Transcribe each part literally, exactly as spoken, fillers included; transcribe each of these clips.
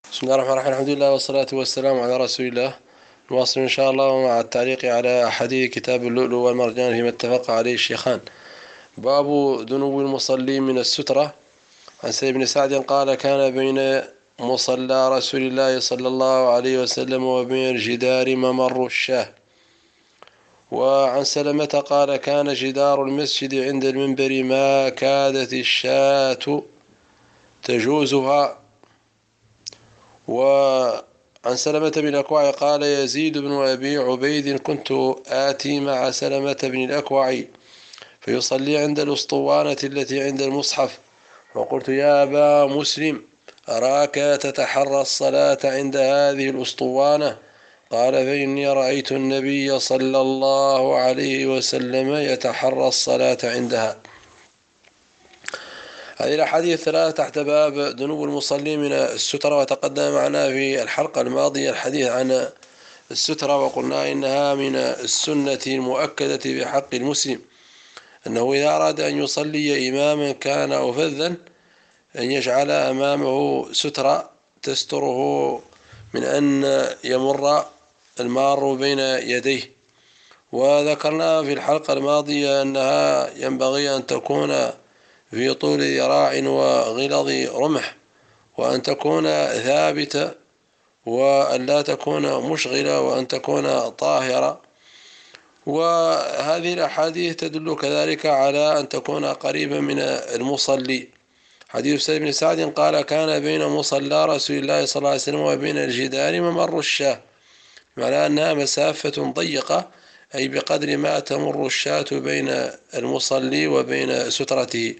بسم الله الرحمن الرحيم. الحمد لله والصلاة والسلام على رسول الله. نواصل إن شاء الله مع التعليق على أحاديث كتاب اللؤلؤ والمرجان فيما اتفق عليه الشيخان. باب دنو المصلي من السترة. عن سيد بن سعد قال: كان بين مصلى رسول الله صلى الله عليه وسلم وبين الجدار ممر الشاه. وعن سلمة قال: كان جدار المسجد عند المنبر ما كادت الشاة تجوزها. وعن سلمة بن الأكوع قال: يزيد بن أبي عبيد: كنت آتي مع سلمة بن الأكوع فيصلي عند الأسطوانة التي عند المصحف، فقلت: يا أبا مسلم، أراك تتحرى الصلاة عند هذه الأسطوانة. قال: فإني رأيت النبي صلى الله عليه وسلم يتحرى الصلاة عندها. هذه الأحاديث الثلاثة تحت باب دنو المصلي من السترة. وتقدم معنا في الحلقة الماضية الحديث عن السترة، وقلنا إنها من السنة المؤكدة في حق المسلم، أنه إذا أراد أن يصلي إماما كان أو فذا أن يجعل أمامه سترة تستره من أن يمر المار بين يديه. وذكرنا في الحلقة الماضية أنها ينبغي أن تكون في طول ذراع وغلظ رمح، وأن تكون ثابتة، وأن لا تكون مشغلة، وأن تكون طاهرة. وهذه الأحاديث تدل كذلك على أن تكون قريبا من المصلي. حديث سيد بن سعد قال: كان بين مصلى رسول الله صلى الله عليه وسلم وبين الجدار ممر الشاة، معنى أنها مسافة ضيقة، أي بقدر ما تمر الشاة بين المصلي وبين سترته.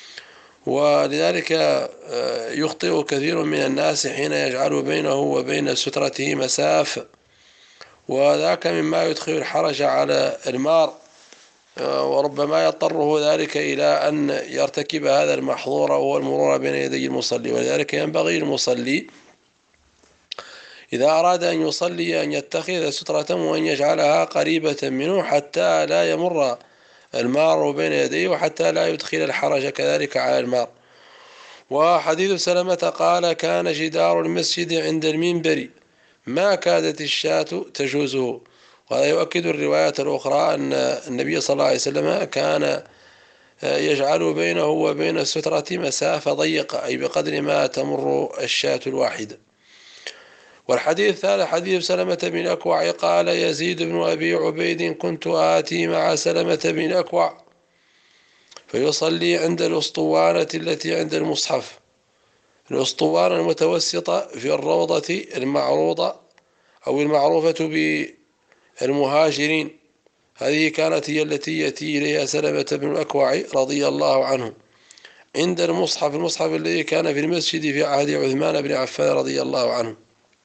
ولذلك يخطئ كثير من الناس حين يجعل بينه وبين سترته مسافة، وذاك مما يدخل الحرج على المار، وربما يضطره ذلك إلى أن يرتكب هذا المحظور وهو المرور بين يدي المصلي. ولذلك ينبغي المصلي إذا أراد أن يصلي أن يتخذ سترة وأن يجعلها قريبة منه حتى لا يمر المار بين يديه، وحتى لا يدخل الحرج كذلك على المار. وحديث سلمة قال: كان جدار المسجد عند المنبر ما كادت الشاة تجوزه. وهذا يؤكد الرواية الأخرى أن النبي صلى الله عليه وسلم كان يجعل بينه وبين السترة مسافة ضيقة، أي بقدر ما تمر الشاة الواحدة. والحديث الثالث حديث سلمة بن الأكوع قال: يزيد بن أبي عبيد: كنت آتي مع سلمة بن الأكوع فيصلي عند الأسطوانة التي عند المصحف. الأسطوانة المتوسطة في الروضة المعروضة أو المعروفة بالمهاجرين، هذه كانت هي التي يأتي إليها سلمة بن الأكوع رضي الله عنه عند المصحف، المصحف الذي كان في المسجد في عهد عثمان بن عفان رضي الله عنه.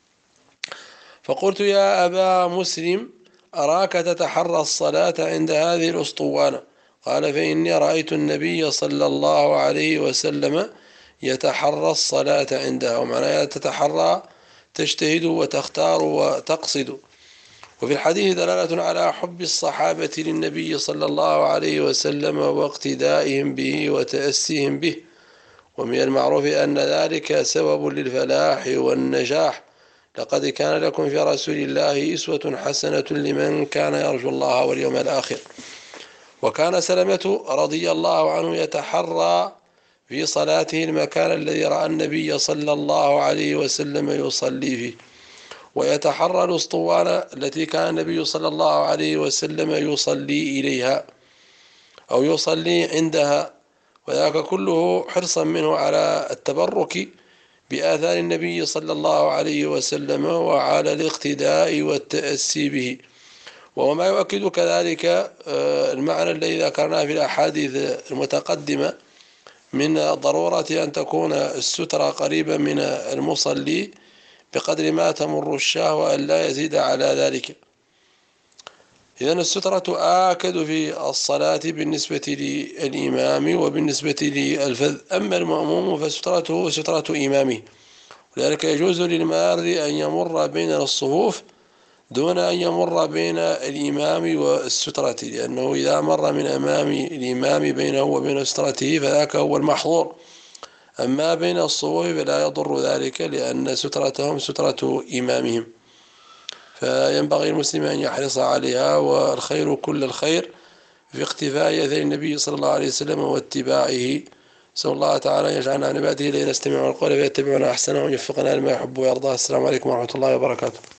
فقلت: يا أبا مسلم، أراك تتحرى الصلاة عند هذه الأسطوانة. قال: فإني رأيت النبي صلى الله عليه وسلم يتحرى الصلاة عندها. ومعناها تتحرى، تجتهد وتختار وتقصد. وفي الحديث دلالة على حب الصحابة للنبي صلى الله عليه وسلم واقتدائهم به وتأسيهم به. ومن المعروف أن ذلك سبب للفلاح والنجاح. لقد كان لكم في رسول الله أسوة حسنة لمن كان يرجو الله واليوم الآخر. وكان سلمة رضي الله عنه يتحرى في صلاته المكان الذي رأى النبي صلى الله عليه وسلم يصلي فيه، ويتحرى الأسطوانة التي كان النبي صلى الله عليه وسلم يصلي إليها أو يصلي عندها، وذاك كله حرصا منه على التبرك بآثار النبي صلى الله عليه وسلم وعلى الاقتداء والتأسي به. وما يؤكد كذلك المعنى الذي ذكرناه في الأحاديث المتقدمة من ضرورة أن تكون السترة قريبا من المصلي بقدر ما تمر الشاة، وأن لا يزيد على ذلك. إذن السترة آكد في الصلاة بالنسبة للإمام وبالنسبة للفذ. أما المأموم فسترته سترة إمامه، ولذلك يجوز للمار أن يمر بين الصفوف دون أن يمر بين الإمام والسترة، لأنه إذا مر من أمام الإمام بينه وبين سترته فذاك هو المحظور. أما بين الصفوف فلا يضر ذلك، لأن سترتهم سترة إمامهم، فينبغي المسلم أن يحرص عليها، والخير كل الخير في اقتفاء أثر النبي صلى الله عليه وسلم واتباعه. نسأل الله تعالى أن يجعلنا عن عباده الذين يستمعون القول فيتبعون أحسنه، ويوفقنا لما يحب ويرضى. السلام عليكم ورحمة الله وبركاته.